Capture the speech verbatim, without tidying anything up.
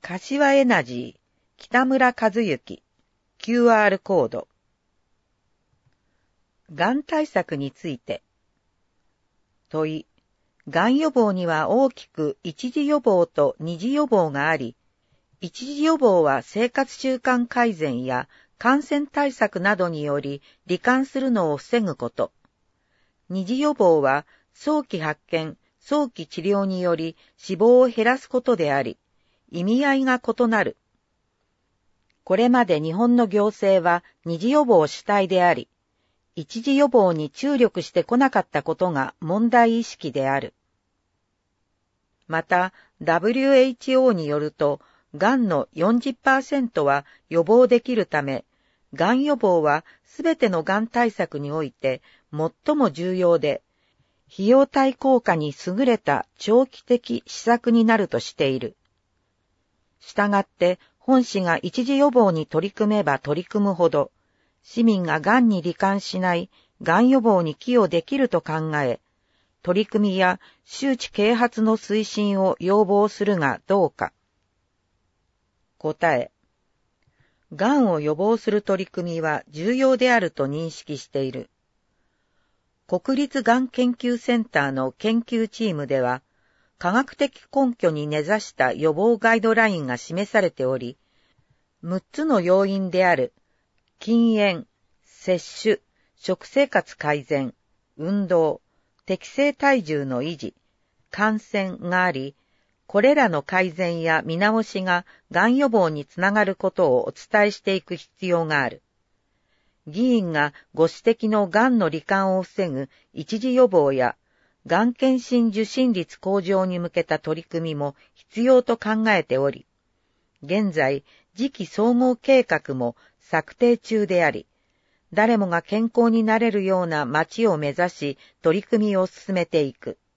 柏エナジー、北村和幸、キューアール コード。がん対策について。問い。がん予防には大きく一次予防と二次予防があり、一次予防は生活習慣改善や感染対策などにより罹患するのを防ぐこと。二次予防は早期発見、早期治療により死亡を減らすことであり、意味合いが異なる。これまで日本の行政は二次予防主体であり、一次予防に注力してこなかったことが問題意識である。また、ダブリューエイチオー によると、がんの よんじゅっパーセント は予防できるため、がん予防はすべてのがん対策において最も重要で、費用対効果に優れた長期的施策になるとしている。したがって、本市が一次予防に取り組めば取り組むほど、市民ががんに罹患しないがん予防に寄与できると考え、取り組みや周知啓発の推進を要望するがどうか。答え。がんを予防する取り組みは重要であると認識している。国立がん研究センターの研究チームでは、科学的根拠に根ざした予防ガイドラインが示されており、むっつの要因である禁煙、摂取、食生活改善、運動、適正体重の維持、感染があり、これらの改善や見直しががん予防につながることをお伝えしていく必要がある。議員がご指摘のがんの罹患を防ぐ一次予防や、がん検診受診率向上に向けた取り組みも必要と考えており、現在、次期総合計画も策定中であり、誰もが健康になれるような街を目指し取り組みを進めていく。